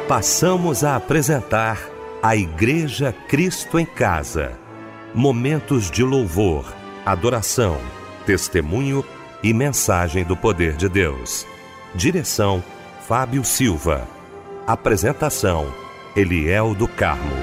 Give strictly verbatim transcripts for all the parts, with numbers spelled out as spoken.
Passamos a apresentar a Igreja Cristo em Casa. Momentos de louvor, adoração, testemunho e mensagem do poder de Deus. Direção, Fábio Silva. Apresentação, Eliel do Carmo.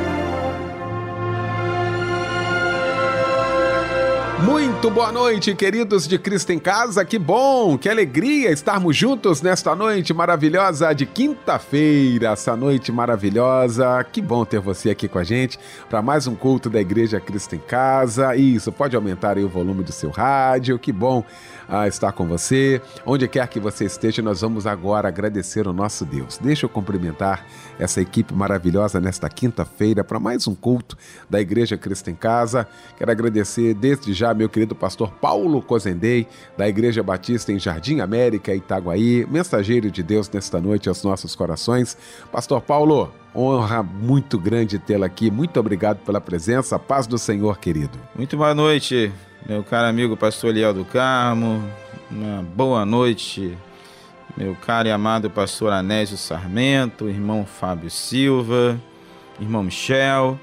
Muito boa noite, queridos de Cristo em Casa. Que bom, que alegria estarmos juntos nesta noite maravilhosa de quinta-feira. Essa noite maravilhosa. Que bom ter você aqui com a gente para mais um culto da Igreja Cristo em Casa. Isso, pode aumentar aí o volume do seu rádio. Que bom ah, estar com você. Onde quer que você esteja, nós vamos agora agradecer o nosso Deus. Deixa eu cumprimentar essa equipe maravilhosa nesta quinta-feira para mais um culto da Igreja Cristo em Casa. Quero agradecer desde já meu querido pastor Paulo Cozendei, da Igreja Batista em Jardim América, Itaguaí, mensageiro de Deus nesta noite aos nossos corações. Pastor Paulo, honra muito grande tê-lo aqui, muito obrigado pela presença, paz do Senhor, querido. Muito boa noite, meu caro amigo pastor Eliel do Carmo, uma boa noite, meu caro e amado pastor Anésio Sarmento, irmão Fábio Silva, irmão Michel,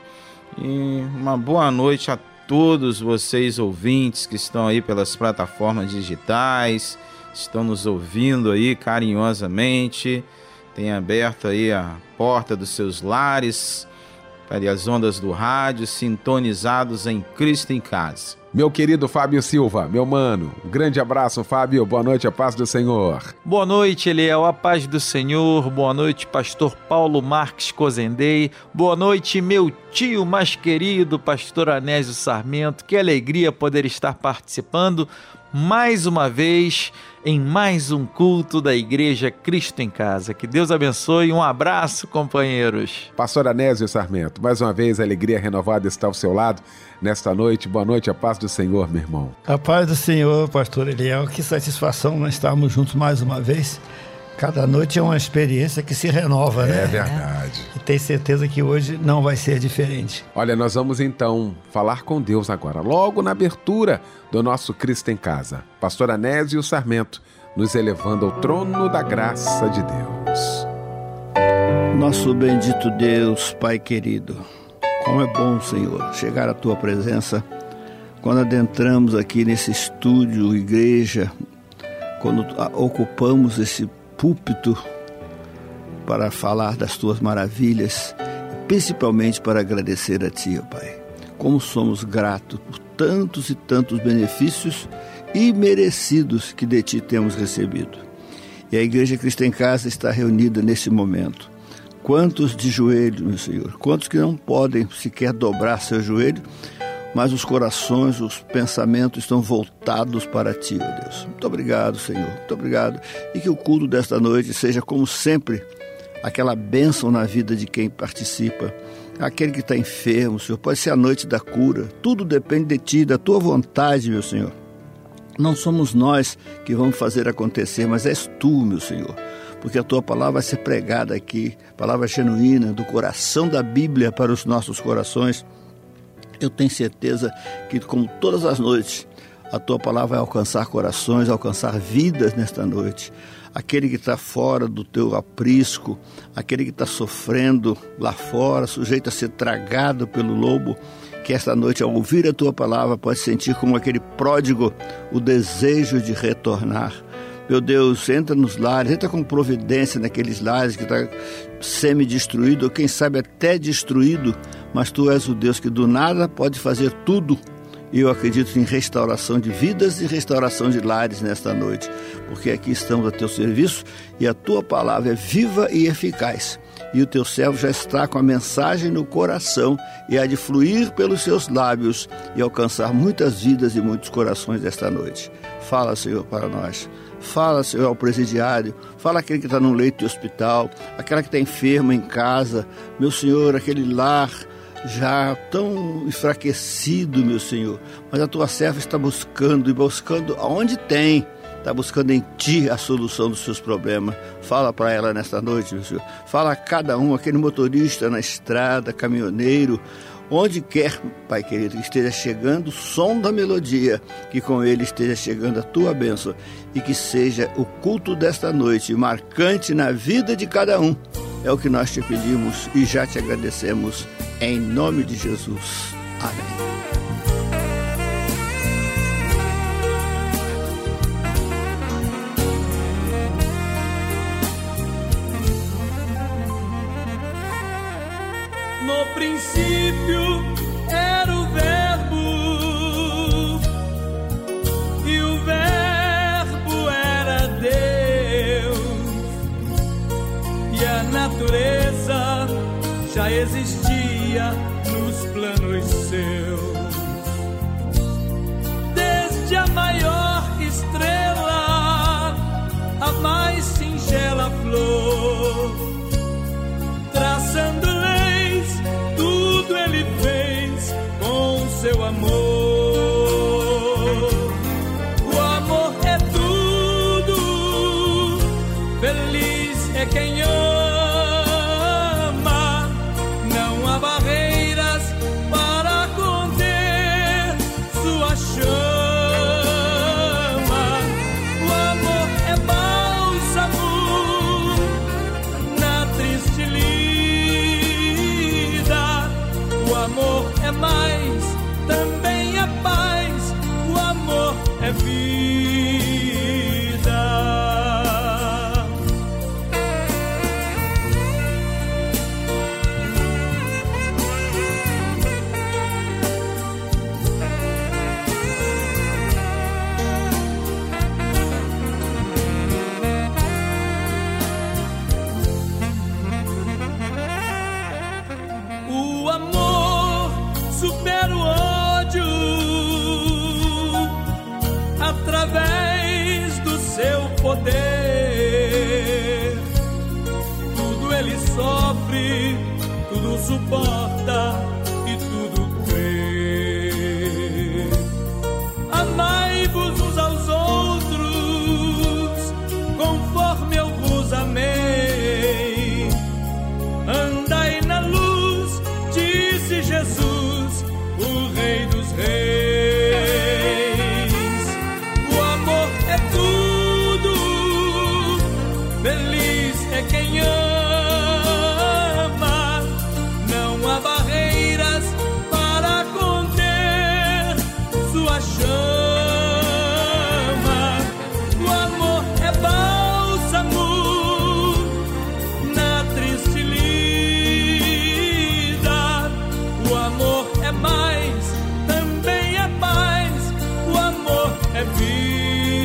e uma boa noite a todos vocês ouvintes que estão aí pelas plataformas digitais, estão nos ouvindo aí carinhosamente, tem aberto aí a porta dos seus lares para as ondas do rádio, sintonizados em Cristo em Casa. Meu querido Fábio Silva, meu mano, um grande abraço, Fábio, boa noite, a paz do Senhor. Boa noite, Eliel, a paz do Senhor, boa noite, pastor Paulo Marques Cozendei, boa noite, meu tio mais querido, pastor Anésio Sarmento, que alegria poder estar participando mais uma vez em mais um culto da Igreja Cristo em Casa. Que Deus abençoe, um abraço, companheiros. Pastor Anésio Sarmento, mais uma vez a alegria renovada está ao seu lado nesta noite. Boa noite, a paz do Senhor, meu irmão. A paz do Senhor, pastor Eliel, que satisfação nós estarmos juntos mais uma vez. Cada noite é uma experiência que se renova, né? É verdade. E tenho certeza que hoje não vai ser diferente. Olha, nós vamos então falar com Deus agora, logo na abertura do nosso Cristo em Casa. Pastor Anésio Sarmento, nos elevando ao trono da graça de Deus. Nosso bendito Deus, Pai querido, como é bom, Senhor, chegar à Tua presença quando adentramos aqui nesse estúdio, igreja, quando ocupamos esse púlpito para falar das Tuas maravilhas, principalmente para agradecer a Ti, ó Pai. Como somos gratos por tantos e tantos benefícios imerecidos que de Ti temos recebido. E a Igreja Cristo em Casa está reunida nesse momento. Quantos de joelho, meu Senhor, quantos que não podem sequer dobrar seu joelho, mas os corações, os pensamentos estão voltados para Ti, ó Deus. Muito obrigado, Senhor, muito obrigado. E que o culto desta noite seja, como sempre, aquela bênção na vida de quem participa. Aquele que está enfermo, Senhor, pode ser a noite da cura. Tudo depende de Ti, da Tua vontade, meu Senhor. Não somos nós que vamos fazer acontecer, mas és Tu, meu Senhor. Porque a Tua palavra vai ser pregada aqui, palavra genuína, do coração da Bíblia para os nossos corações. Eu tenho certeza que, como todas as noites, a Tua palavra vai alcançar corações, alcançar vidas nesta noite. Aquele que está fora do Teu aprisco, aquele que está sofrendo lá fora, sujeito a ser tragado pelo lobo, que esta noite, ao ouvir a Tua palavra, pode sentir como aquele pródigo o desejo de retornar. Meu Deus, entra nos lares, entra com providência naqueles lares que está semi-destruído, ou quem sabe até destruído, mas Tu és o Deus que do nada pode fazer tudo. E eu acredito em restauração de vidas e restauração de lares nesta noite, porque aqui estamos a Teu serviço e a Tua palavra é viva e eficaz. E o Teu servo já está com a mensagem no coração e há de fluir pelos seus lábios e alcançar muitas vidas e muitos corações desta noite. Fala, Senhor, para nós. Fala, Senhor, ao presidiário, fala aquele que está no leito de hospital, aquela que está enferma em casa, meu Senhor, aquele lar já tão enfraquecido, meu Senhor, mas a Tua serva está buscando, e buscando aonde tem, está buscando em Ti a solução dos seus problemas. Fala para ela nesta noite, meu Senhor, fala a cada um, aquele motorista na estrada, caminhoneiro, onde quer, Pai querido, que esteja chegando o som da melodia, que com ele esteja chegando a Tua bênção, e que seja o culto desta noite marcante na vida de cada um, É o que nós te pedimos e já te agradecemos, em nome de Jesus. Amém. No princípio era o Verbo, e o Verbo era Deus, e a natureza já existia nos planos seus. Desde a maior estrela, a mais singela flor, traçando leis, tudo ele fez com seu amor. O amor é tudo, feliz é quem ama. Não há barreiras para conter sua chama. O amor é bálsamo na triste lida. O amor é mais, também é paz. O amor é vida. O amor supera o ódio através do seu poder. Tudo ele sofre, tudo suporta e tudo crê. Amai-vos uns aos outros conforme eu vos amei. Andai na luz, disse Jesus, o Rei dos Reis. O amor é tudo, feliz é quem ama. Não há barreiras para conter sua chama. O amor é bálsamo na triste lida. O amor é mais, também é paz. O amor é vida.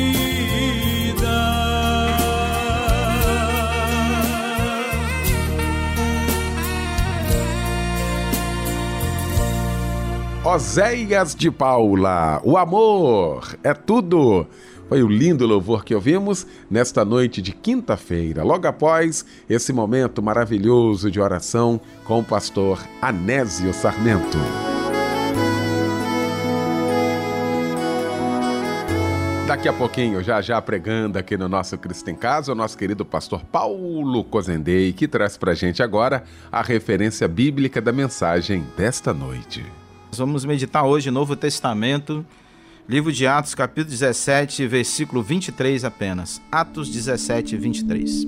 Oséias de Paula, o amor é tudo. Foi o lindo louvor que ouvimos nesta noite de quinta-feira, logo após esse momento maravilhoso de oração com o pastor Anésio Sarmento. Daqui a pouquinho, já já pregando aqui no nosso Cristo em Casa, o nosso querido pastor Paulo Cozendei, que traz pra gente agora a referência bíblica da mensagem desta noite. Nós vamos meditar hoje no Novo Testamento, livro de Atos, capítulo dezessete, versículo vinte e três apenas. Atos dezessete, vinte e três.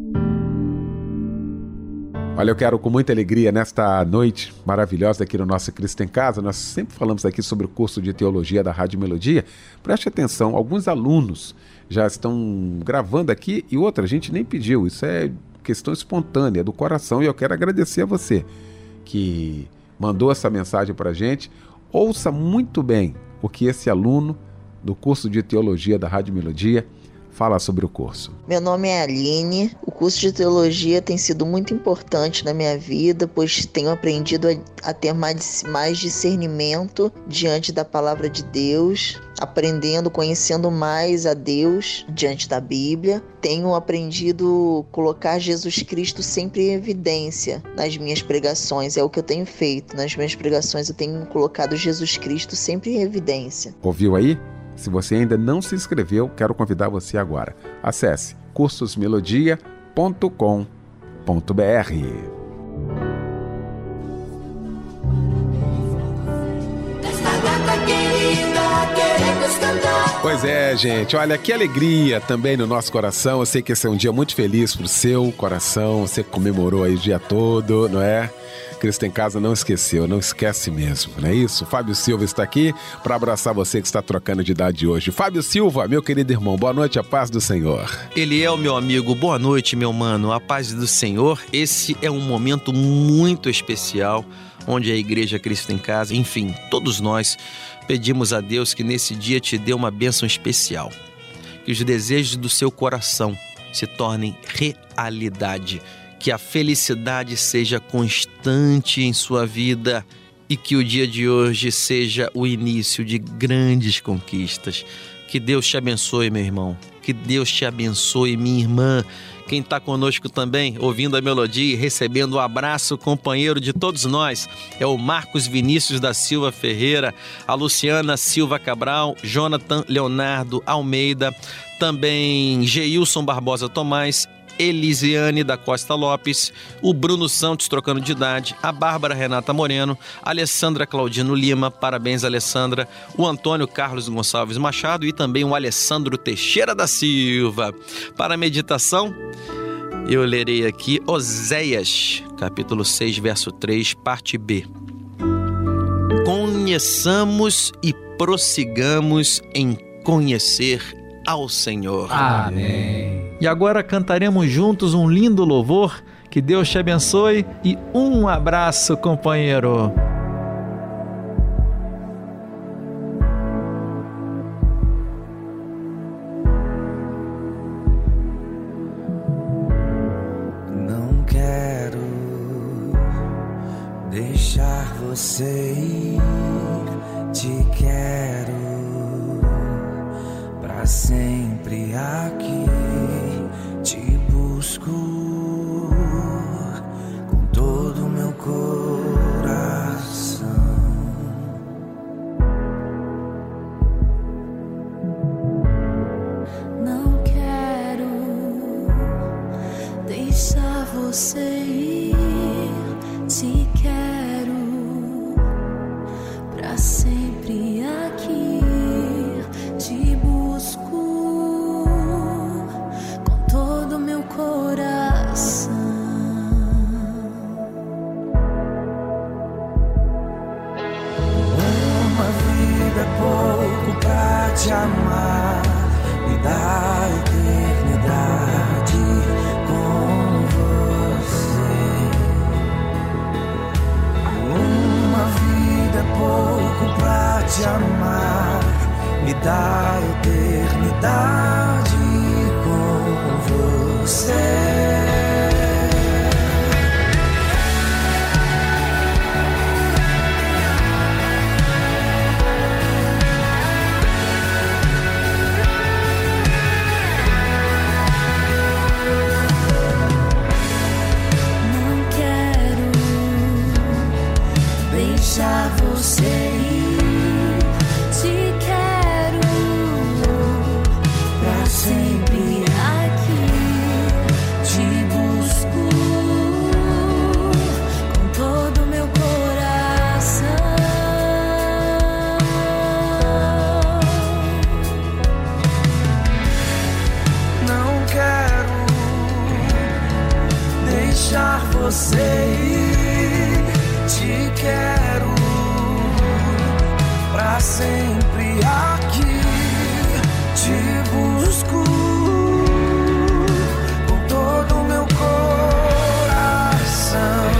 Olha, eu quero com muita alegria nesta noite maravilhosa aqui no nosso Cristo em Casa. Nós sempre falamos aqui sobre o curso de teologia da Rádio Melodia. Preste atenção, alguns alunos já estão gravando aqui e outra, a gente nem pediu. Isso é questão espontânea do coração e eu quero agradecer a você que mandou essa mensagem para a gente. Ouça muito bem o que esse aluno do curso de teologia da Rádio Melodia fala sobre o curso. Meu nome é Aline. O curso de teologia tem sido muito importante na minha vida, pois tenho aprendido a, a ter mais, mais discernimento diante da palavra de Deus, aprendendo, conhecendo mais a Deus diante da Bíblia. Tenho aprendido a colocar Jesus Cristo sempre em evidência nas minhas pregações. É o que eu tenho feito. Nas minhas pregações eu tenho colocado Jesus Cristo sempre em evidência. Ouviu aí? Se você ainda não se inscreveu, quero convidar você agora. Acesse cursos melodia ponto com ponto b r. Nesta data querida, queremos cantar Pois é, gente, olha, que alegria também no nosso coração. Eu sei que esse é um dia muito feliz pro seu coração, você comemorou aí o dia todo, não é? Cristo em Casa não esqueceu, não esquece mesmo, não é isso? Fábio Silva está aqui para abraçar você que está trocando de idade hoje. Fábio Silva, meu querido irmão, boa noite, a paz do Senhor. Ele é o meu amigo, boa noite, meu mano, a paz do Senhor. Esse é um momento muito especial, onde a Igreja Cristo em Casa, enfim, todos nós pedimos a Deus que nesse dia te dê uma bênção especial, que os desejos do seu coração se tornem realidade, que a felicidade seja constante em sua vida e que o dia de hoje seja o início de grandes conquistas. Que Deus te abençoe, meu irmão. Que Deus te abençoe, minha irmã. Quem está conosco também, ouvindo a melodia e recebendo o abraço companheiro de todos nós, é o Marcos Vinícius da Silva Ferreira, a Luciana Silva Cabral, Jonathan Leonardo Almeida, também Geilson Barbosa Tomás, Elisiane da Costa Lopes, o Bruno Santos trocando de idade, a Bárbara Renata Moreno, a Alessandra Claudino Lima, parabéns Alessandra, o Antônio Carlos Gonçalves Machado e também o Alessandro Teixeira da Silva. Para a meditação, eu lerei aqui Oséias, capítulo seis, verso três, parte B. Conheçamos e prossigamos em conhecer ao Senhor. Amém. E agora cantaremos juntos um lindo louvor. Que Deus te abençoe e um abraço, companheiro. Não quero deixar você ir, te quero pra sempre aqui, te busco com todo o meu coração. Não quero deixar você ir, te quero pra sempre aqui, te busco com todo o meu coração. Uma vida é pouco pra te amar, me dá eternidade com você. Uma vida é pouco pra te amar, me dá eternidade com você. Não quero deixar você ir, te quero pra sempre aqui, te busco com todo o meu coração. Não quero deixar você ir, te quero pra sempre aqui, te busco com todo o meu coração.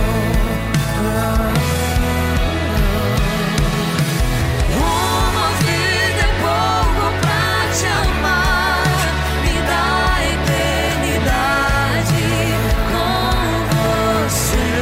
Uma vida é pouco pra te amar, me dá eternidade com você.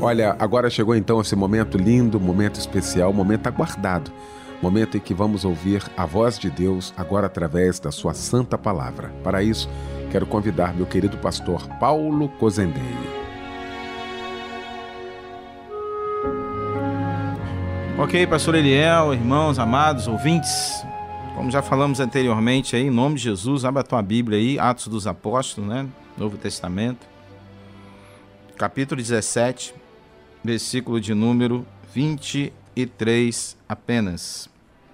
Olha, agora chegou então esse momento lindo, momento especial, momento aguardado. Momento em que vamos ouvir a voz de Deus agora através da sua santa palavra. Para isso, quero convidar meu querido pastor Paulo Cozendei. Ok, pastor Eliel, irmãos, amados, ouvintes, como já falamos anteriormente aí, em nome de Jesus, abra a tua Bíblia aí, Atos dos Apóstolos, né? Novo Testamento, capítulo dezessete, versículo de número vinte e três apenas.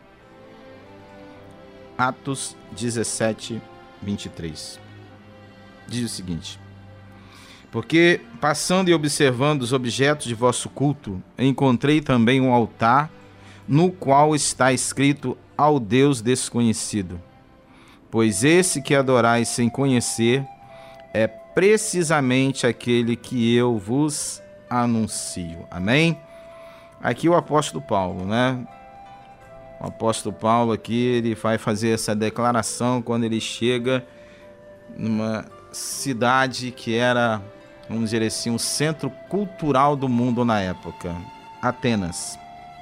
Atos dezessete, vinte e três. Diz o seguinte: porque, passando e observando os objetos de vosso culto, encontrei também um altar, no qual está escrito ao Deus desconhecido. Pois esse que adorais sem conhecer é precisamente aquele que eu vos anuncio. Amém? Aqui o apóstolo Paulo, né? O apóstolo Paulo aqui, ele vai fazer essa declaração quando ele chega numa cidade que era, vamos dizer assim, um centro cultural do mundo na época, Atenas.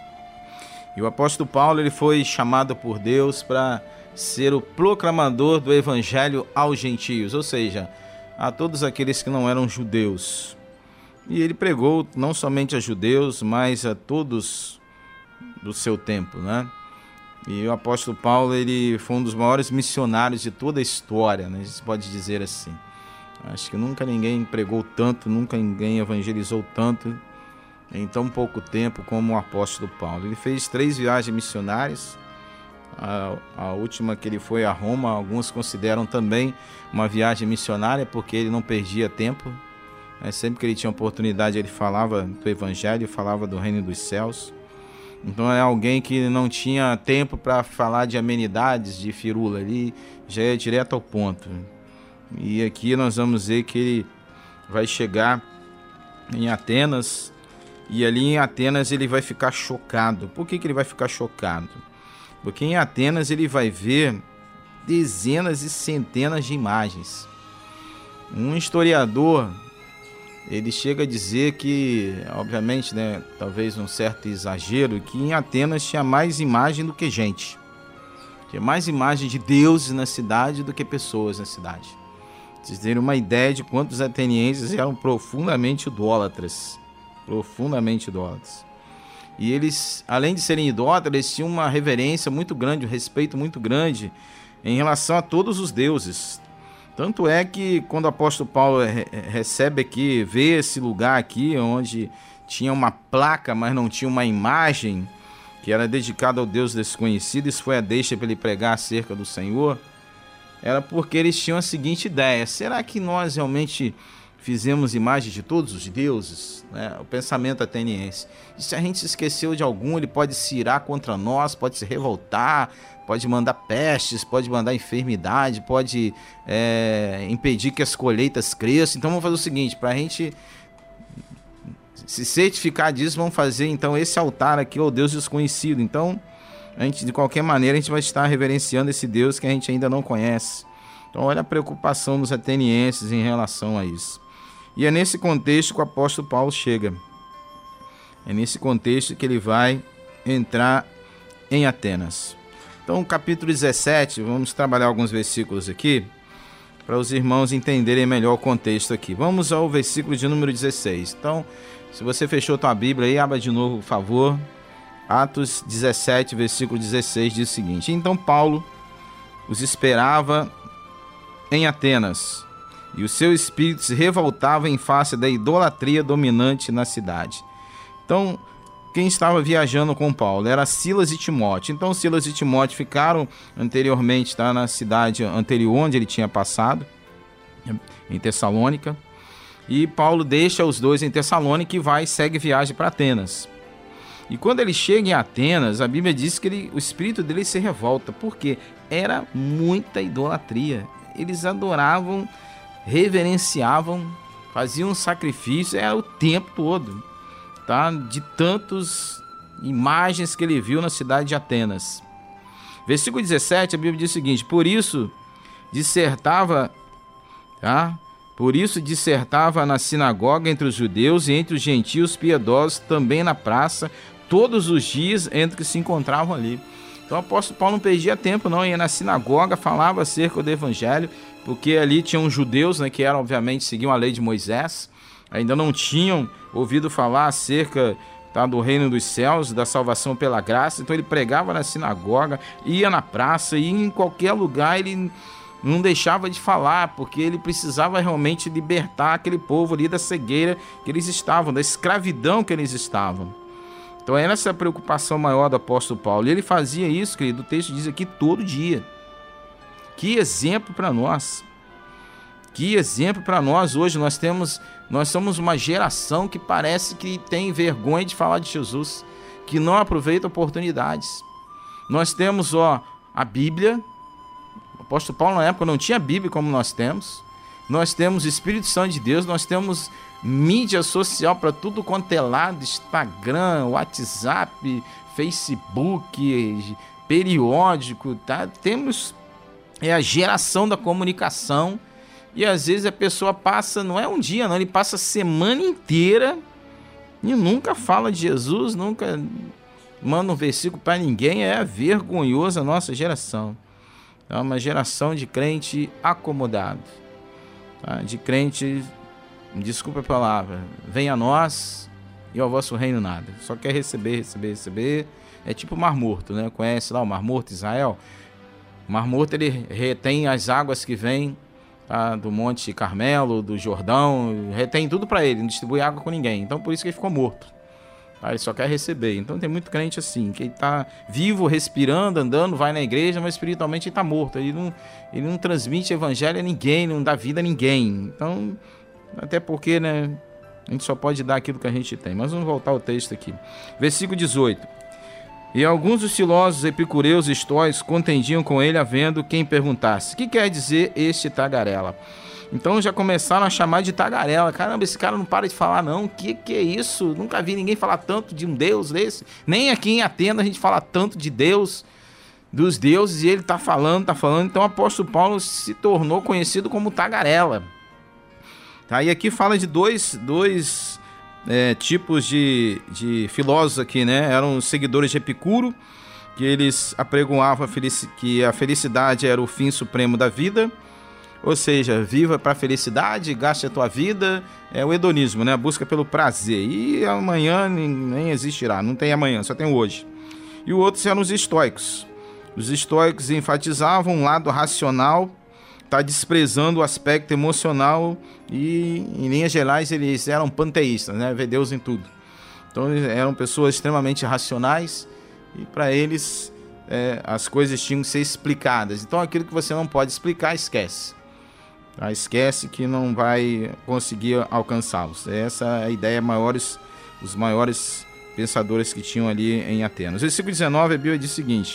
E o apóstolo Paulo, ele foi chamado por Deus para ser o proclamador do evangelho aos gentios, ou seja, a todos aqueles que não eram judeus. E ele pregou não somente a judeus, mas a todos do seu tempo, né? E o apóstolo Paulo, ele foi um dos maiores missionários de toda a história, né? A gente pode dizer assim. Acho que nunca ninguém pregou tanto, nunca ninguém evangelizou tanto em tão pouco tempo como o apóstolo Paulo. Ele fez três viagens missionárias. A, a última que ele foi a Roma, alguns consideram também uma viagem missionária, porque ele não perdia tempo. É, sempre que ele tinha oportunidade, ele falava do evangelho, falava do reino dos céus. Então é alguém que não tinha tempo para falar de amenidades, de firula, ele já ia direto ao ponto. E aqui nós vamos ver que ele vai chegar em Atenas, e ali em Atenas ele vai ficar chocado. Por que que ele vai ficar chocado? Porque em Atenas ele vai ver dezenas e centenas de imagens. Um historiador, ele chega a dizer que, obviamente, né, talvez um certo exagero, que em Atenas tinha mais imagem do que gente. Tinha mais imagem de deuses na cidade do que pessoas na cidade. Vocês terem uma ideia de quantos atenienses eram profundamente idólatras. Profundamente idólatras. E eles, além de serem idólatras, eles tinham uma reverência muito grande, um respeito muito grande em relação a todos os deuses. Tanto é que quando o apóstolo Paulo recebe aqui, vê esse lugar aqui, onde tinha uma placa, mas não tinha uma imagem, que era dedicada ao Deus desconhecido, isso foi a deixa para ele pregar acerca do Senhor, era porque eles tinham a seguinte ideia: será que nós realmente fizemos imagem de todos os deuses? Né? O pensamento ateniense. E se a gente se esqueceu de algum, ele pode se irar contra nós, pode se revoltar, pode mandar pestes, pode mandar enfermidade, pode é, impedir que as colheitas cresçam. Então vamos fazer o seguinte, para a gente se certificar disso, vamos fazer então esse altar aqui ao Deus desconhecido. Então, a gente, de qualquer maneira, a gente vai estar reverenciando esse Deus que a gente ainda não conhece. Então olha a preocupação dos atenienses em relação a isso. E é nesse contexto que o apóstolo Paulo chega. É nesse contexto que ele vai entrar em Atenas. Então, capítulo dezessete, vamos trabalhar alguns versículos aqui, para os irmãos entenderem melhor o contexto aqui. Vamos ao versículo de número dezesseis. Então, se você fechou a tua Bíblia aí, abra de novo, por favor. Atos dezessete, versículo dezesseis, diz o seguinte: então Paulo os esperava em Atenas, e o seu espírito se revoltava em face da idolatria dominante na cidade. Então, quem estava viajando com Paulo era Silas e Timóteo. Então, Silas e Timóteo ficaram anteriormente, tá, na cidade anterior onde ele tinha passado, em Tessalônica. E Paulo deixa os dois em Tessalônica e vai e segue viagem para Atenas. E quando ele chega em Atenas, a Bíblia diz que ele, o espírito dele se revolta, porque era muita idolatria. Eles adoravam, reverenciavam, faziam sacrifício, era o tempo todo, tá? De tantas imagens que ele viu na cidade de Atenas. Versículo dezessete, a Bíblia diz o seguinte: por isso dissertava, tá? Por isso dissertava na sinagoga entre os judeus e entre os gentios piedosos, também na praça, todos os dias entre que se encontravam ali. Então o apóstolo Paulo não perdia tempo, não, ia na sinagoga, falava acerca do evangelho, porque ali tinham judeus, né, que eram, obviamente, seguiam a lei de Moisés, ainda não tinham ouvido falar acerca, tá, do reino dos céus, da salvação pela graça. Então ele pregava na sinagoga, ia na praça, ia em qualquer lugar, ele não deixava de falar, porque ele precisava realmente libertar aquele povo ali da cegueira que eles estavam, da escravidão que eles estavam. Então era essa a preocupação maior do apóstolo Paulo. E ele fazia isso, querido, o texto diz aqui, todo dia. Que exemplo para nós. Que exemplo para nós hoje. Nós temos, nós somos uma geração que parece que tem vergonha de falar de Jesus, que não aproveita oportunidades. Nós temos, ó, a Bíblia. O apóstolo Paulo na época não tinha Bíblia como nós temos. Nós temos o Espírito Santo de Deus, nós temos mídia social para tudo quanto é lado, Instagram, WhatsApp, Facebook, periódico, tá? Temos é a geração da comunicação, e às vezes a pessoa passa, não é um dia não, ele passa a semana inteira e nunca fala de Jesus, nunca manda um versículo para ninguém. É vergonhoso a nossa geração. É uma geração de crente acomodado, tá? De crente, desculpa a palavra, venha a nós e ao vosso reino nada. Só quer receber, receber, receber. É tipo o Mar Morto, né? Conhece lá o Mar Morto, Israel? O Mar Morto, ele retém as águas que vêm, tá, do Monte Carmelo, do Jordão, retém tudo para ele, não distribui água com ninguém. Então por isso que ele ficou morto. Tá? Ele só quer receber. Então tem muito crente assim, que ele está vivo, respirando, andando, vai na igreja, mas espiritualmente ele está morto. Ele não, ele não transmite evangelho a ninguém, não dá vida a ninguém. Então, até porque, né, a gente só pode dar aquilo que a gente tem. Mas vamos voltar ao texto aqui. Versículo dezoito. E alguns dos filósofos epicureus e estoicos contendiam com ele, havendo quem perguntasse: que quer dizer este tagarela? Então já começaram a chamar de tagarela. Caramba, esse cara não para de falar não. Que que é isso? Nunca vi ninguém falar tanto de um Deus desse. Nem aqui em Atenas a gente fala tanto de Deus, dos deuses, e ele tá falando, tá falando. Então o apóstolo Paulo se tornou conhecido como tagarela. Tá? E aqui fala de dois, dois é, tipos de, de filósofos aqui, né? Eram seguidores de Epicuro, que eles apregoavam a felici- que a felicidade era o fim supremo da vida. Ou seja, viva para a felicidade, gaste a tua vida, é o hedonismo, né? A busca pelo prazer. E amanhã nem existirá, não tem amanhã, só tem o hoje. E o outro eram os estoicos. Os estoicos enfatizavam um lado racional, tá desprezando o aspecto emocional, e em linhas gerais eles eram panteístas, né? Vê Deus em tudo. Então eles eram pessoas extremamente racionais, e para eles é, as coisas tinham que ser explicadas. Então aquilo que você não pode explicar, esquece. Tá? Esquece que não vai conseguir alcançá-los. Essa é a ideia, maiores, os maiores pensadores que tinham ali em Atenas. Versículo dezenove, a Bíblia diz o seguinte: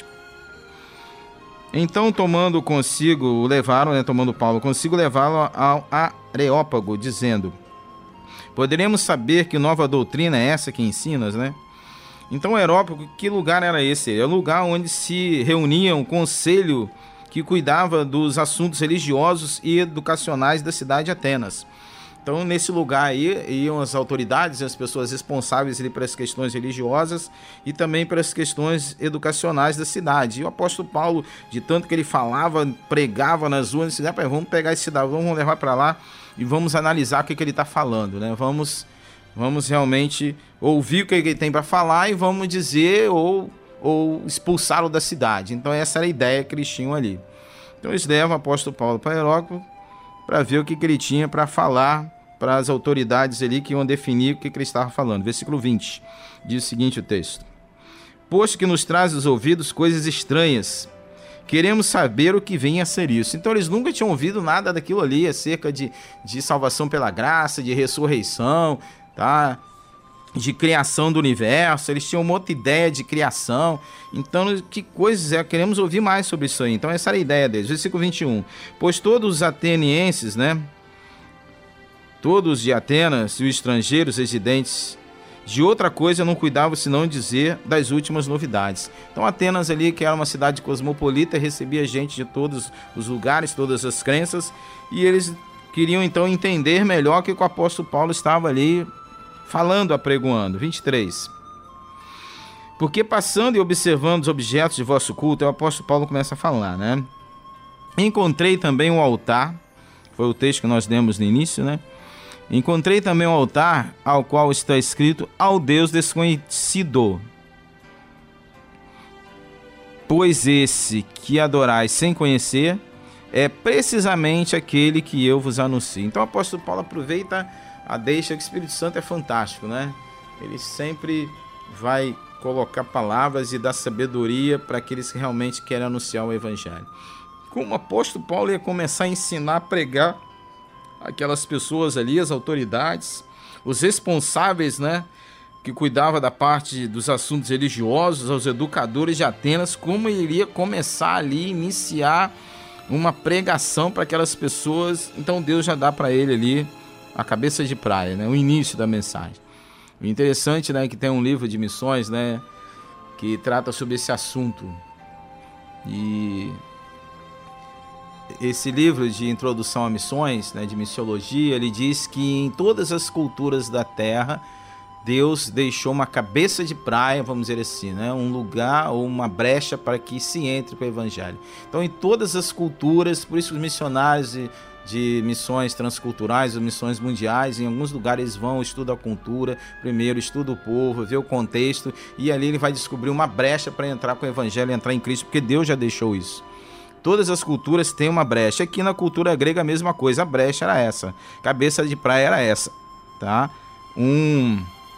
então tomando consigo, levaram, né, tomando Paulo consigo, levaram ao Areópago, dizendo: poderemos saber que nova doutrina é essa que ensinas, né? Então o Areópago, que lugar era esse? É o lugar onde se reunia um conselho que cuidava dos assuntos religiosos e educacionais da cidade de Atenas. Então, nesse lugar aí, iam as autoridades, as pessoas responsáveis ali pelas questões religiosas e também pelas questões educacionais da cidade. E o apóstolo Paulo, de tanto que ele falava, pregava nas ruas, disse: vamos pegar esse cidadão, vamos levar para lá e vamos analisar o que, que ele está falando, né? Vamos, vamos realmente ouvir o que ele tem para falar e vamos dizer ou... ou expulsá-lo da cidade. Então essa era a ideia que eles tinham ali. Então eles levam o apóstolo Paulo para Areópago para ver o que, que ele tinha para falar para as autoridades ali que iam definir o que, que ele estava falando. Versículo vinte, diz o seguinte o texto: posto que nos traz aos ouvidos coisas estranhas, queremos saber o que vem a ser isso. Então eles nunca tinham ouvido nada daquilo ali, acerca de, de salvação pela graça, de ressurreição, tá? De criação do universo. Eles tinham uma outra ideia de criação. Então, que coisas é? Queremos ouvir mais sobre isso aí. Então, essa era a ideia deles. Versículo vinte e um. Pois todos os atenienses, né? Todos de Atenas e os estrangeiros residentes de outra coisa não cuidavam senão dizer das últimas novidades. Então, Atenas ali, que era uma cidade cosmopolita, recebia gente de todos os lugares, todas as crenças, e eles queriam então entender melhor o que o apóstolo Paulo estava ali falando, apregoando. vinte e três. Porque passando e observando os objetos de vosso culto, o apóstolo Paulo começa a falar, né? Encontrei também um altar, foi o texto que nós demos no início, né? Encontrei também um altar ao qual está escrito ao Deus desconhecido. Pois esse que adorais sem conhecer é precisamente aquele que eu vos anuncio. Então o apóstolo Paulo aproveita a deixa que o Espírito Santo é fantástico, né? Ele sempre vai colocar palavras e dar sabedoria para aqueles que realmente querem anunciar o evangelho. Como o apóstolo Paulo ia começar a ensinar, a pregar aquelas pessoas ali, as autoridades, os responsáveis, né, que cuidavam da parte dos assuntos religiosos, aos educadores de Atenas, como ele iria começar ali, iniciar uma pregação para aquelas pessoas. Então Deus já dá para ele ali a cabeça de praia, né, o início da mensagem. O interessante, né, que tem um livro de missões, né, que trata sobre esse assunto. E esse livro de introdução a missões, né, de missiologia, ele diz que em todas as culturas da Terra, Deus deixou uma cabeça de praia, vamos dizer assim, né, um lugar ou uma brecha para que se entre com o evangelho. Então, em todas as culturas, por isso os missionários de, de missões transculturais ou missões mundiais, em alguns lugares vão, estudam a cultura, primeiro estuda o povo, vê o contexto, e ali ele vai descobrir uma brecha para entrar com o evangelho, entrar em Cristo, porque Deus já deixou isso. Todas as culturas têm uma brecha. Aqui na cultura grega a mesma coisa, a brecha era essa, cabeça de praia era essa, tá? Um,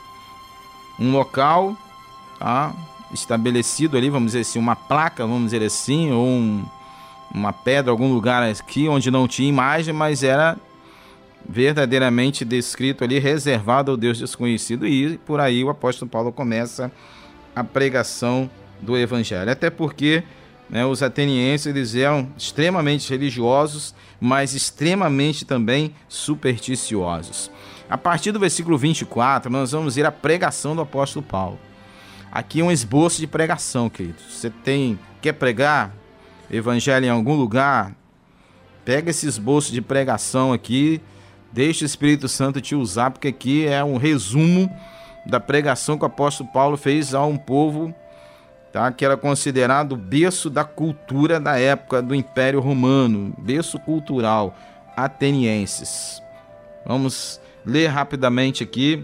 um local, tá, estabelecido ali, vamos dizer assim, uma placa, vamos dizer assim, ou um, uma pedra, algum lugar aqui onde não tinha imagem, mas era verdadeiramente descrito ali, reservado ao Deus desconhecido, e por aí o apóstolo Paulo começa a pregação do evangelho, até porque, né, os atenienses, eles eram extremamente religiosos, mas extremamente também supersticiosos. A partir do versículo vinte e quatro, nós vamos ver a pregação do apóstolo Paulo. Aqui é um esboço de pregação, querido. Você tem, quer pregar evangelho em algum lugar? Pega esse esboço de pregação aqui, deixa o Espírito Santo te usar, porque aqui é um resumo da pregação que o apóstolo Paulo fez a um povo, tá, que era considerado o berço da cultura da época do Império Romano, berço cultural, atenienses. Vamos ler rapidamente aqui,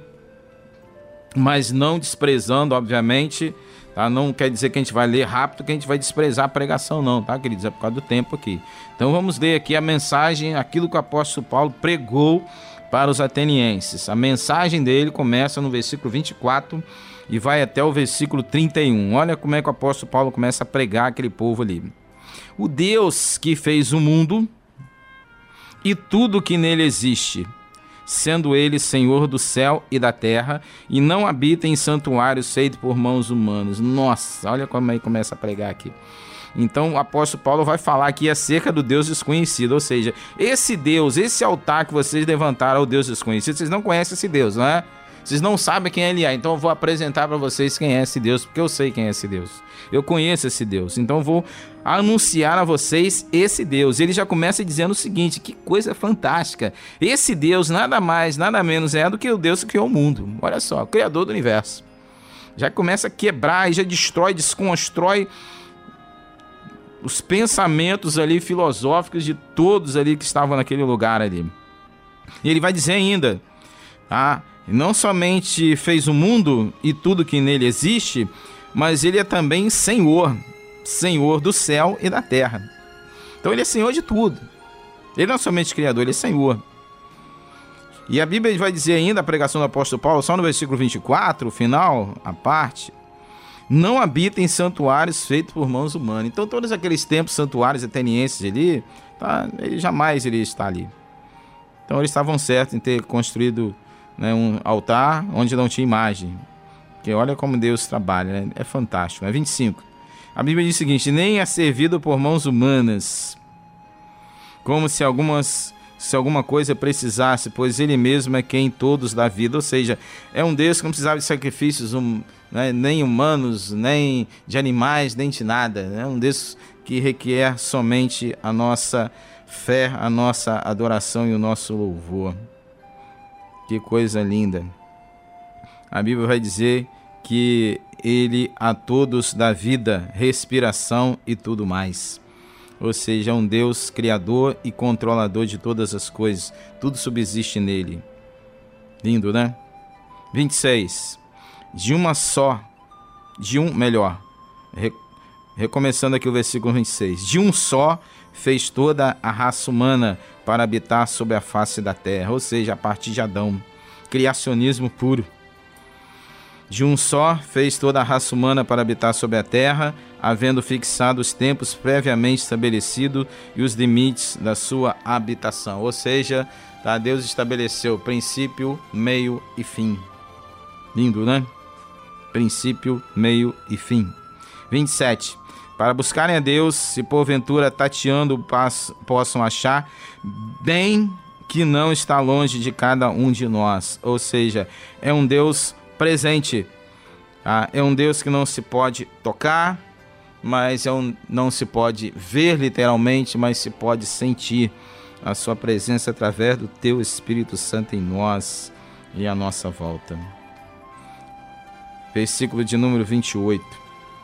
mas não desprezando, obviamente, tá? Não quer dizer que a gente vai ler rápido, que a gente vai desprezar a pregação, não, tá, queridos? É por causa do tempo aqui. Então vamos ler aqui a mensagem, aquilo que o apóstolo Paulo pregou para os atenienses. A mensagem dele começa no versículo vinte e quatro e vai até o versículo trinta e um. Olha como é que o apóstolo Paulo começa a pregar aquele povo ali. O Deus que fez o mundo e tudo que nele existe, sendo ele Senhor do céu e da terra, e não habita em santuários feitos por mãos humanas. Nossa, olha como aí começa a pregar aqui. Então o apóstolo Paulo vai falar aqui acerca do Deus desconhecido, ou seja, esse Deus, esse altar que vocês levantaram ao Deus desconhecido, vocês não conhecem esse Deus, não é? Vocês não sabem quem ele é, então eu vou apresentar para vocês quem é esse Deus, porque eu sei quem é esse Deus. Eu conheço esse Deus, então eu vou anunciar a vocês esse Deus. Ele já começa dizendo o seguinte, que coisa fantástica. Esse Deus nada mais, nada menos é do que o Deus que criou o mundo. Olha só, o Criador do universo. Já começa a quebrar e já destrói, desconstrói os pensamentos ali filosóficos de todos ali que estavam naquele lugar ali. E ele vai dizer ainda, tá? Não somente fez o mundo e tudo que nele existe, mas ele é também Senhor, Senhor do céu e da terra. Então ele é Senhor de tudo. Ele não é somente Criador, ele é Senhor. E a Bíblia vai dizer ainda, a pregação do apóstolo Paulo, só no versículo vinte e quatro, o final, a parte, não habita em santuários feitos por mãos humanas. Então todos aqueles templos santuários atenienses ali, tá, ele jamais iria estar ali. Então eles estavam certos em ter construído, né, um altar onde não tinha imagem. Porque olha como Deus trabalha, né? É fantástico. É vinte e cinco. A Bíblia diz o seguinte: nem é servido por mãos humanas, como se algumas se alguma coisa precisasse, pois ele mesmo é quem todos dá vida. Ou seja, é um Deus que não precisava de sacrifícios, um, né, nem humanos, nem de animais, nem de nada. É um Deus que requer somente a nossa fé, a nossa adoração e o nosso louvor. Que coisa linda. A Bíblia vai dizer que Ele a todos dá vida, respiração e tudo mais. Ou seja, é um Deus criador e controlador de todas as coisas. Tudo subsiste nele. Lindo, né? vinte e seis. De uma só, de um, melhor, re, recomeçando aqui o versículo vinte e seis. De um só fez toda a raça humana para habitar sobre a face da terra. Ou seja, a partir de Adão. Criacionismo puro. De um só fez toda a raça humana para habitar sobre a terra, havendo fixado os tempos previamente estabelecidos e os limites da sua habitação. Ou seja, tá, Deus estabeleceu princípio, meio e fim. Lindo, né? Princípio, meio e fim. vinte e sete. Para buscarem a Deus, se porventura tateando possam achar, bem que não está longe de cada um de nós. Ou seja, é um Deus presente. Ah, é um Deus que não se pode tocar, mas é um, não se pode ver literalmente, mas se pode sentir a sua presença através do teu Espírito Santo em nós e à nossa volta. Versículo de número vinte e oito.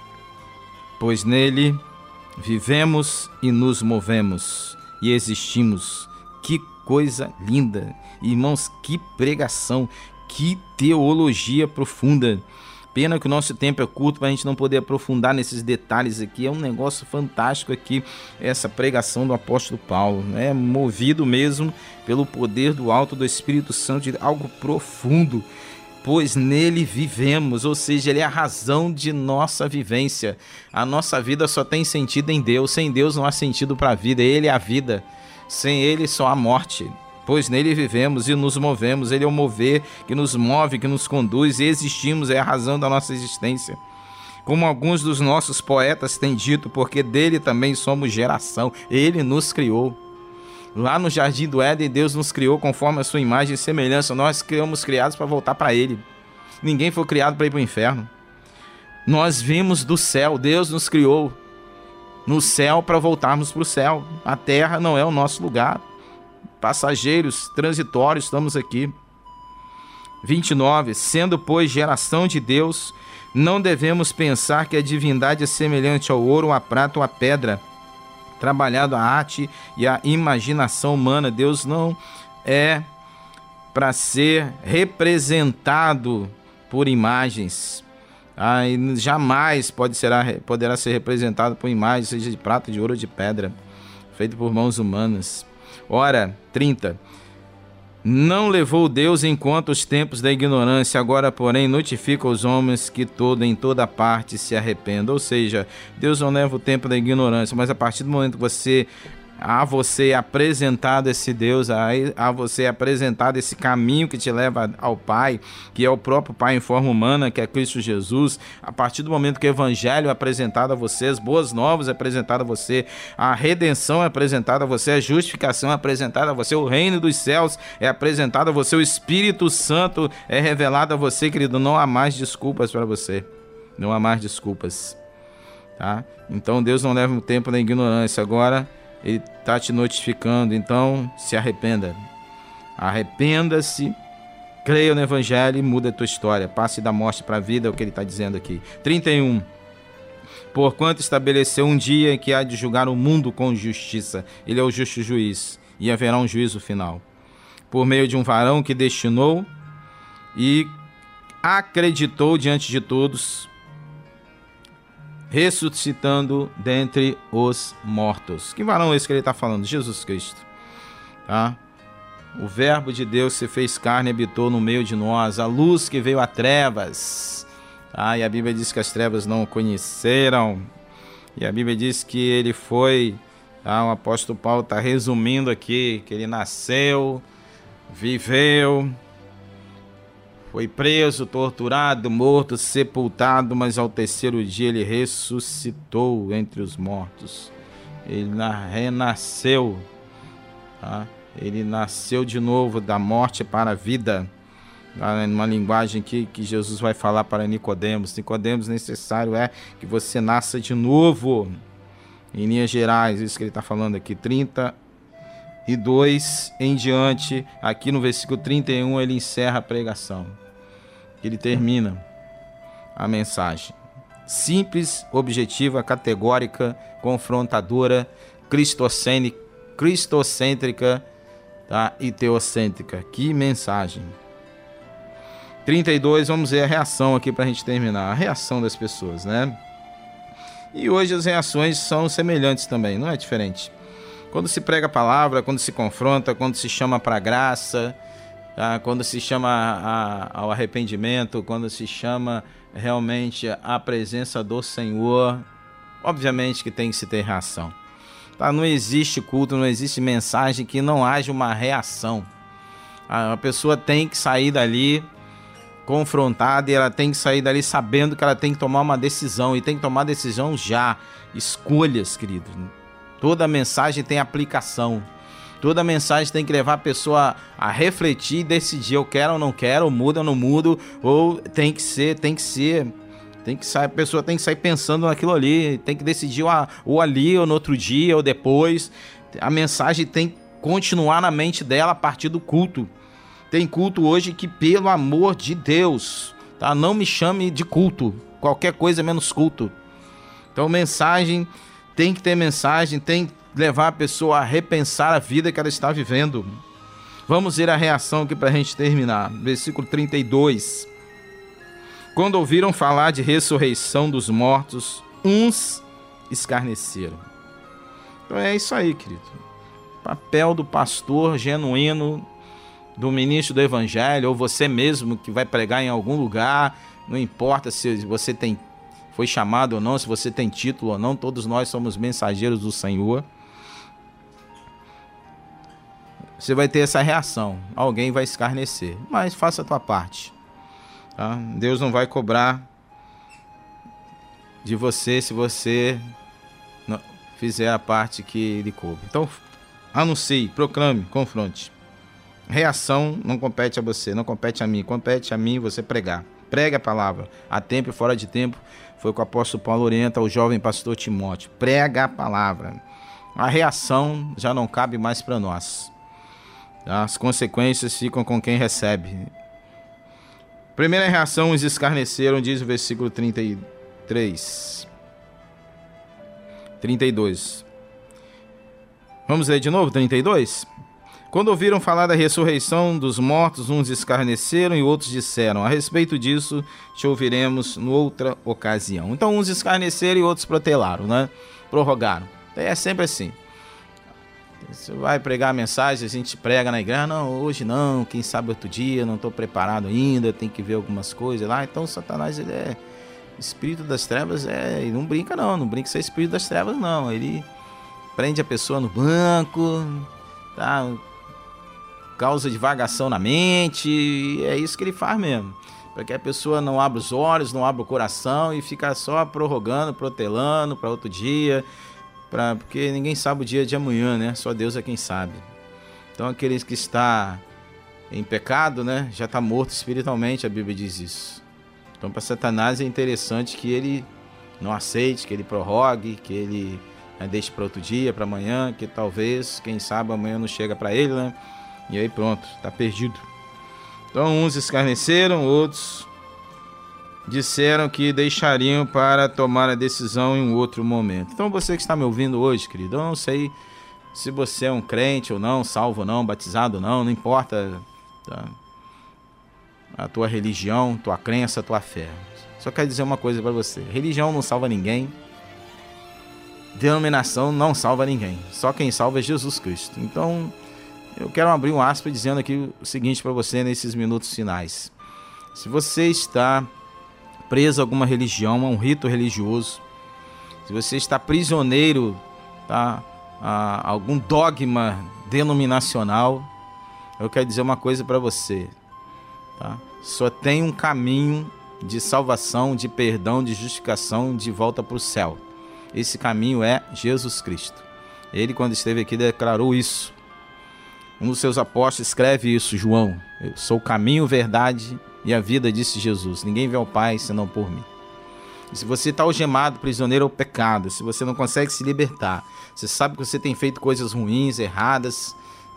Pois nele vivemos e nos movemos e existimos. Que coisa linda! Irmãos, que pregação! Que teologia profunda. Pena que o nosso tempo é curto para a gente não poder aprofundar nesses detalhes aqui. É um negócio fantástico aqui, essa pregação do apóstolo Paulo. É movido mesmo pelo poder do alto do Espírito Santo, de algo profundo. Pois nele vivemos, ou seja, ele é a razão de nossa vivência. A nossa vida só tem sentido em Deus. Sem Deus não há sentido para a vida. Ele é a vida. Sem ele só há morte. Pois nele vivemos e nos movemos. Ele é o mover que nos move, que nos conduz, e existimos, é a razão da nossa existência. Como alguns dos nossos poetas têm dito, porque dele também somos geração. Ele nos criou. Lá no Jardim do Éden, Deus nos criou conforme a sua imagem e semelhança. Nós criamos criados para voltar para ele. Ninguém foi criado para ir para o inferno. Nós vimos do céu, Deus nos criou no céu para voltarmos para o céu. A terra não é o nosso lugar. Passageiros, transitórios, estamos aqui. vinte e nove. Sendo, pois, geração de Deus, não devemos pensar que a divindade é semelhante ao ouro, à prata ou à pedra, trabalhado a arte e a imaginação humana. Deus não é para ser representado por imagens. Ah, jamais pode ser, poderá ser representado por imagens, seja de prata, de ouro ou de pedra, feito por mãos humanas. Ora, trinta. Não levou Deus em conta os tempos da ignorância, agora, porém, notifica aos homens que todo, em toda parte se arrependam. Ou seja, Deus não leva o tempo da ignorância, mas a partir do momento que você, a você é apresentado esse Deus, a, a você é apresentado esse caminho que te leva ao Pai, que é o próprio Pai em forma humana, que é Cristo Jesus, a partir do momento que o Evangelho é apresentado a você, as boas novas é apresentado a você, a redenção é apresentada a você, a justificação é apresentada a você, o reino dos céus é apresentado a você, o Espírito Santo é revelado a você, querido. Não há mais desculpas para você, não há mais desculpas, tá? Então Deus não leva o tempo da ignorância. Agora Ele está te notificando, então se arrependa. Arrependa-se, creia no Evangelho e muda a tua história. Passe da morte para a vida, é o que ele está dizendo aqui. trinta e um. Porquanto estabeleceu um dia em que há de julgar o mundo com justiça. Ele é o justo juiz, e haverá um juízo final. Por meio de um varão que destinou e acreditou diante de todos, ressuscitando dentre os mortos. Que varão é esse que ele está falando? Jesus Cristo. Tá? O verbo de Deus se fez carne e habitou no meio de nós. A luz que veio a trevas. Tá? E a Bíblia diz que as trevas não o conheceram. E a Bíblia diz que ele foi... Tá? O apóstolo Paulo está resumindo aqui que ele nasceu, viveu... Foi preso, torturado, morto, sepultado, mas ao terceiro dia ele ressuscitou entre os mortos. Ele renasceu, tá? Ele nasceu de novo da morte para a vida. Tá? Numa linguagem que, que Jesus vai falar para Nicodemos. Nicodemos, necessário é que você nasça de novo. Em linhas gerais, isso que ele está falando aqui. trinta e dois em diante, aqui no versículo trinta e um, ele encerra a pregação. Ele termina a mensagem. Simples, objetiva, categórica, confrontadora, cristocêntrica, cristocêntrica, tá? E teocêntrica. Que mensagem! trinta e dois, vamos ver a reação aqui para a gente terminar. A reação das pessoas, né? E hoje as reações são semelhantes também, não é diferente. Quando se prega a palavra, quando se confronta, quando se chama para a graça, tá? Quando se chama a, ao arrependimento, quando se chama realmente a presença do Senhor, obviamente que tem que se ter reação. Tá? Não existe culto, não existe mensagem que não haja uma reação. A pessoa tem que sair dali confrontada e ela tem que sair dali sabendo que ela tem que tomar uma decisão, e tem que tomar decisão já. Escolhas, querido. Toda mensagem tem aplicação. Toda mensagem tem que levar a pessoa a refletir e decidir: eu quero ou não quero, ou mudo ou não mudo, ou tem que ser, tem que ser. Tem que sair, a pessoa tem que sair pensando naquilo ali, tem que decidir ou ali, ou no outro dia, ou depois. A mensagem tem que continuar na mente dela a partir do culto. Tem culto hoje que, pelo amor de Deus, tá? Não me chame de culto. Qualquer coisa menos culto. Então, mensagem, tem que ter mensagem, tem que levar a pessoa a repensar a vida que ela está vivendo. Vamos ver a reação aqui para a gente terminar. Versículo trinta e dois. Quando ouviram falar de ressurreição dos mortos, uns escarneceram. Então é isso aí, querido. Papel do pastor genuíno, do ministro do evangelho, ou você mesmo que vai pregar em algum lugar, não importa se você tem, foi chamado ou não, se você tem título ou não, todos nós somos mensageiros do Senhor. Você vai ter essa reação, alguém vai escarnecer, mas faça a tua parte, tá? Deus não vai cobrar de você se você não fizer a parte que lhe coube. Então, anuncie, proclame, confronte. Reação não compete a você, não compete a mim, compete a mim você pregar. Pregue a palavra, a tempo e fora de tempo. Foi o que o apóstolo Paulo orienta ao jovem pastor Timóteo. Prega a palavra. A reação já não cabe mais para nós. As consequências ficam com quem recebe. Primeira reação, os escarneceram, diz o versículo trinta e três. trinta e dois. Vamos ler de novo, trinta e dois? Quando ouviram falar da ressurreição dos mortos, uns escarneceram e outros disseram: a respeito disso te ouviremos noutra ocasião. Então uns escarneceram e outros protelaram, né? Prorrogaram. É sempre assim. Você vai pregar a mensagem, a gente prega na igreja: não, hoje não, quem sabe outro dia, não estou preparado ainda, tem que ver algumas coisas lá. Então Satanás, ele é espírito das trevas, é, ele não brinca não, não brinca ser espírito das trevas não. Ele prende a pessoa no banco, tá? Causa divagação na mente, e é isso que ele faz mesmo, para que a pessoa não abra os olhos, não abra o coração e fica só prorrogando, protelando para outro dia, pra, porque ninguém sabe o dia de amanhã, né? Só Deus é quem sabe. Então aquele que está em pecado, né, já está morto espiritualmente, a Bíblia diz isso. Então para Satanás é interessante que ele não aceite, que ele prorrogue, que ele né, deixe para outro dia, para amanhã, que talvez, quem sabe amanhã não chega para ele, né? E aí pronto, está perdido. Então uns escarneceram, outros disseram que deixariam para tomar a decisão em um outro momento. Então você que está me ouvindo hoje, querido, eu não sei se você é um crente ou não, salvo ou não, batizado ou não, não importa, tá? A tua religião, tua crença, tua fé. Só quero dizer uma coisa para você: religião não salva ninguém, denominação não salva ninguém, só quem salva é Jesus Cristo. Então eu quero abrir um aspas dizendo aqui o seguinte para você nesses minutos finais: se você está preso a alguma religião, a um rito religioso, se você está prisioneiro, tá, a algum dogma denominacional, eu quero dizer uma coisa para você, tá? Só tem um caminho de salvação, de perdão, de justificação, de volta para o céu. Esse caminho é Jesus Cristo. Ele, quando esteve aqui, declarou isso. Um dos seus apóstolos escreve isso, João: eu sou o caminho, verdade e a vida, disse Jesus. Ninguém vê ao Pai senão por mim. E se você está algemado, prisioneiro ao pecado, se você não consegue se libertar, você sabe que você tem feito coisas ruins, erradas,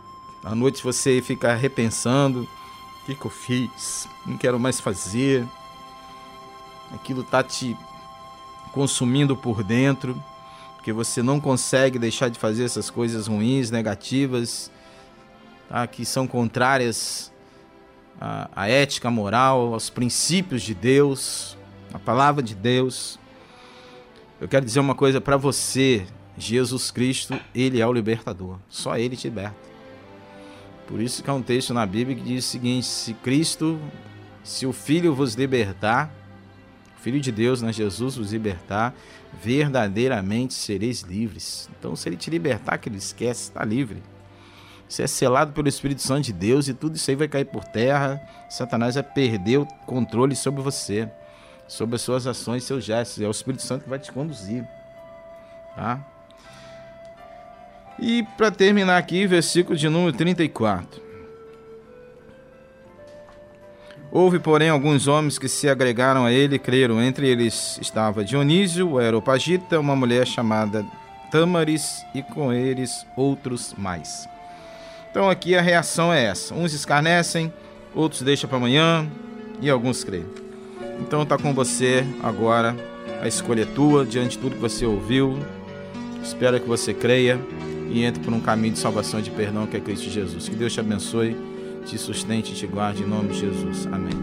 À noite você fica repensando, o que, que eu fiz? Não quero mais fazer. Aquilo está te consumindo por dentro, porque você não consegue deixar de fazer essas coisas ruins, negativas, tá? Que são contrárias à, à ética, à moral, aos princípios de Deus, à palavra de Deus. Eu quero dizer uma coisa para você: Jesus Cristo, Ele é o libertador, só Ele te liberta. Por isso que há um texto na Bíblia que diz o seguinte: se Cristo, se o Filho vos libertar, o Filho de Deus, né, Jesus, vos libertar, verdadeiramente sereis livres. Então, se Ele te libertar, que Ele esquece, está livre. Você é selado pelo Espírito Santo de Deus e tudo isso aí vai cair por terra. Satanás vai perder o controle sobre você, sobre as suas ações e seus gestos. É o Espírito Santo que vai te conduzir, tá? E para terminar aqui, versículo de número trinta e quatro. Houve, porém, alguns homens que se agregaram a ele e creram. Entre eles estava Dionísio, o Areopagita, uma mulher chamada Tâmaris, e com eles outros mais. Então aqui a reação é essa: uns escarnecem, outros deixam para amanhã e alguns creem. Então está com você agora, a escolha é tua, diante de tudo que você ouviu. Espero que você creia e entre por um caminho de salvação e de perdão que é Cristo Jesus. Que Deus te abençoe, te sustente e te guarde em nome de Jesus. Amém.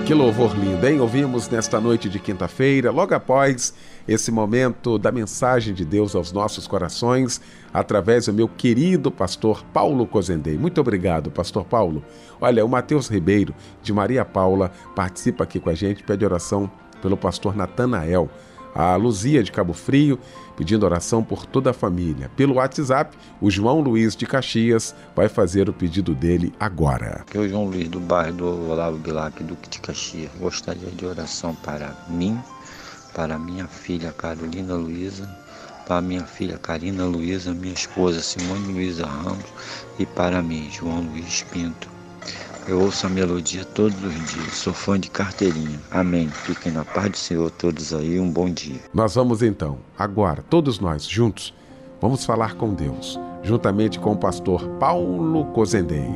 Que louvor lindo, hein? Ouvimos nesta noite de quinta-feira, logo após esse momento da mensagem de Deus aos nossos corações, através do meu querido pastor Paulo Cozendei. Muito obrigado, pastor Paulo. Olha, o Mateus Ribeiro, de Maria Paula, participa aqui com a gente, pede oração pelo pastor Natanael. A Luzia, de Cabo Frio, pedindo oração por toda a família. Pelo WhatsApp, o João Luiz, de Caxias, vai fazer o pedido dele agora. Aqui é o João Luiz, do bairro do Olavo Bilac, Duque de Caxias. Gostaria de oração para mim, para minha filha Carolina Luiza, para minha filha Karina Luiza, minha esposa Simone Luiza Ramos e para mim, João Luiz Pinto. Eu ouço a melodia todos os dias, sou fã de carteirinha. Amém. Fiquem na paz do Senhor todos aí, um bom dia. Nós vamos então, agora, todos nós juntos, vamos falar com Deus, juntamente com o pastor Paulo Cozendei.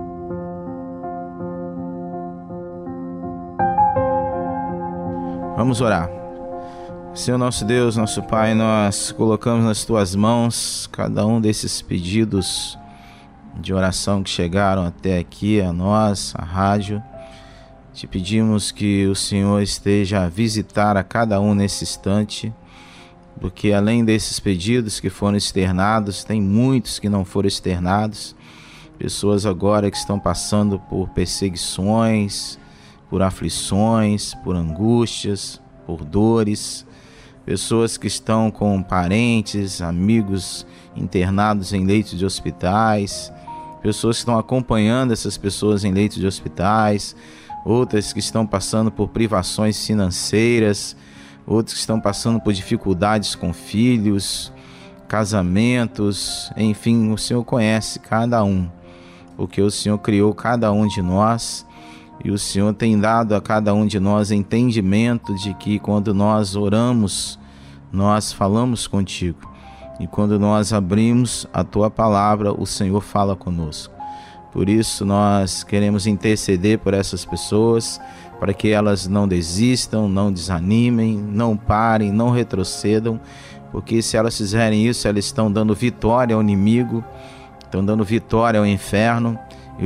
Vamos orar. Senhor nosso Deus, nosso Pai, nós colocamos nas Tuas mãos cada um desses pedidos de oração que chegaram até aqui a nós, a rádio. Te pedimos que o Senhor esteja a visitar a cada um nesse instante, porque além desses pedidos que foram externados, tem muitos que não foram externados, pessoas agora que estão passando por perseguições, por aflições, por angústias, por dores, pessoas que estão com parentes, amigos internados em leitos de hospitais, pessoas que estão acompanhando essas pessoas em leitos de hospitais, outras que estão passando por privações financeiras, outros que estão passando por dificuldades com filhos, casamentos, enfim, o Senhor conhece cada um, porque o Senhor criou cada um de nós e o Senhor tem dado a cada um de nós entendimento de que quando nós oramos, nós falamos contigo. E quando nós abrimos a Tua palavra, o Senhor fala conosco. Por isso nós queremos interceder por essas pessoas, para que elas não desistam, não desanimem, não parem, não retrocedam, porque se elas fizerem isso, elas estão dando vitória ao inimigo, estão dando vitória ao inferno,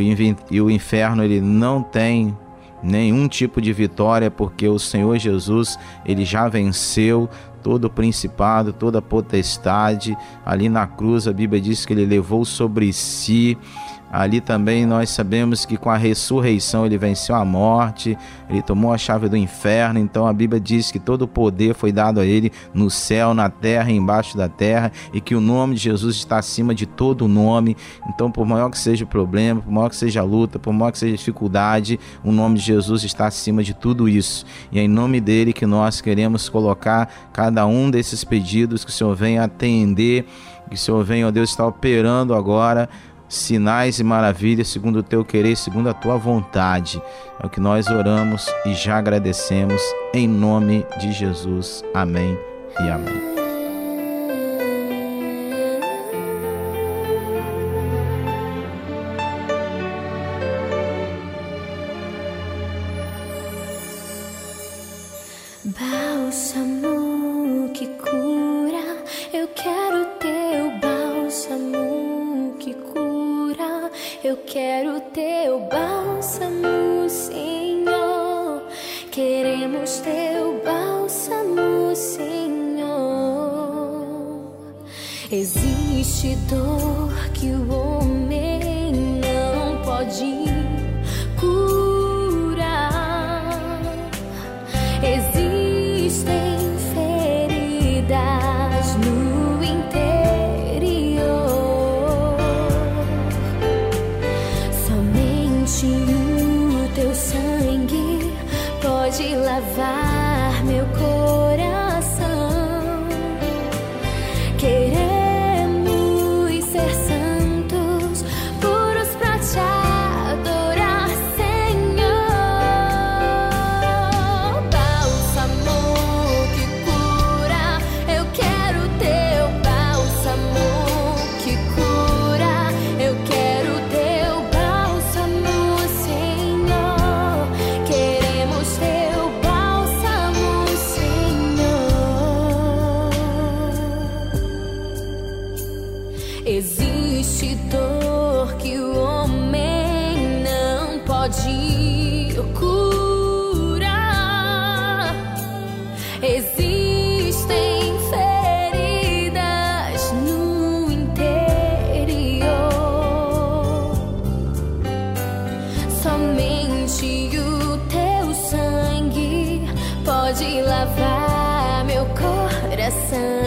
e o inferno ele não tem nenhum tipo de vitória, porque o Senhor Jesus ele já venceu todo o principado, toda a potestade. Ali na cruz a Bíblia diz que ele levou sobre si. Ali também nós sabemos que com a ressurreição ele venceu a morte, ele tomou a chave do inferno. Então a Bíblia diz que todo o poder foi dado a ele no céu, na terra e embaixo da terra, e que o nome de Jesus está acima de todo nome. Então, por maior que seja o problema, por maior que seja a luta, por maior que seja a dificuldade, o nome de Jesus está acima de tudo isso. E é em nome dele que nós queremos colocar cada um desses pedidos, que o Senhor venha atender, que o Senhor venha, ó Deus, está operando agora sinais e maravilhas segundo o teu querer, segundo a tua vontade. É o que nós oramos e já agradecemos em nome de Jesus. Amém e amém. Bálsamo que cura, eu quero teu bálsamo que cura, eu quero teu bálsamo, Senhor. Queremos teu bálsamo, Senhor. Existe dor que o homem não pode curar. Existem feridas no interior. Somente o teu sangue pode lavar meu coração. Queremos ser santos, puros pra te adorar, Senhor. Bálsamo que cura, eu quero Existem feridas no interior. Somente o teu sangue pode lavar meu coração.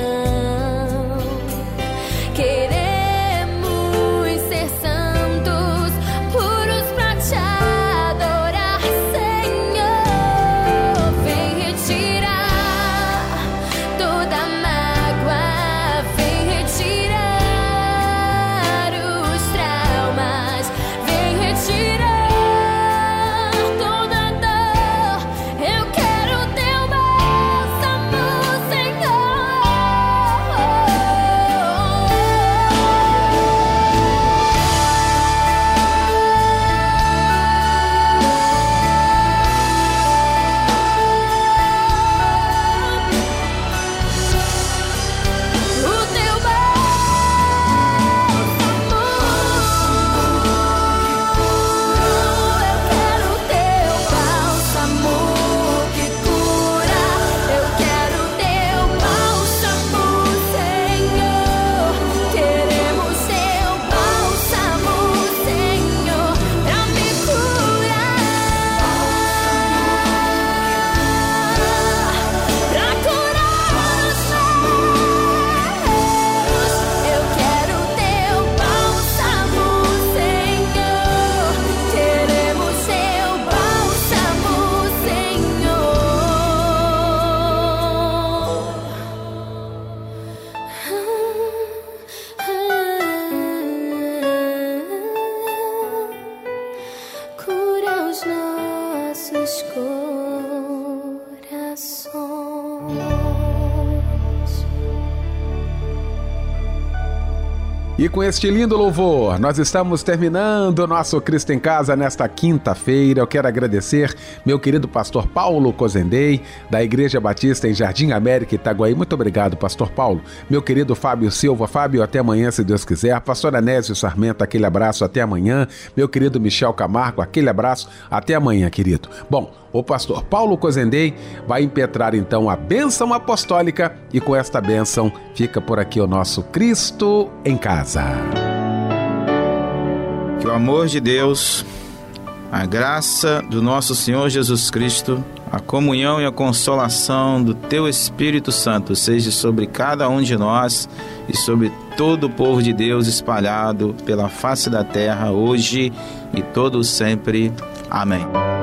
Queremos ser santos, puros pra te adorar, Senhor. Vem retirar toda mágoa, vem retirar os traumas, vem retirar toda dor. Eu quero teu bálsamo, Senhor. O teu bálsamo, eu quero o teu bálsamo que cura. Eu quero o teu bálsamo, Senhor. Queremos teu bálsamo, Senhor, pra me curar, pra curar os meus. Eu quero o teu bálsamo, Senhor. Queremos teu bálsamo, Senhor. Cura os nossos corações. E com este lindo louvor, nós estamos terminando o nosso Cristo em Casa nesta quinta-feira. Eu quero agradecer meu querido pastor Paulo Cozendei, da Igreja Batista em Jardim América, Itaguaí. Muito obrigado, pastor Paulo. Meu querido Fábio Silva. Fábio, até amanhã, se Deus quiser. Pastor Anésio Sarmento, aquele abraço, até amanhã. Meu querido Michel Camargo, aquele abraço, até amanhã, querido. Bom, o pastor Paulo Cozendei vai impetrar então a bênção apostólica e com esta bênção fica por aqui o nosso Cristo em Casa. Que o amor de Deus, a graça do nosso Senhor Jesus Cristo, a comunhão e a consolação do Teu Espírito Santo seja sobre cada um de nós e sobre todo o povo de Deus espalhado pela face da terra, hoje e todo sempre. Amém.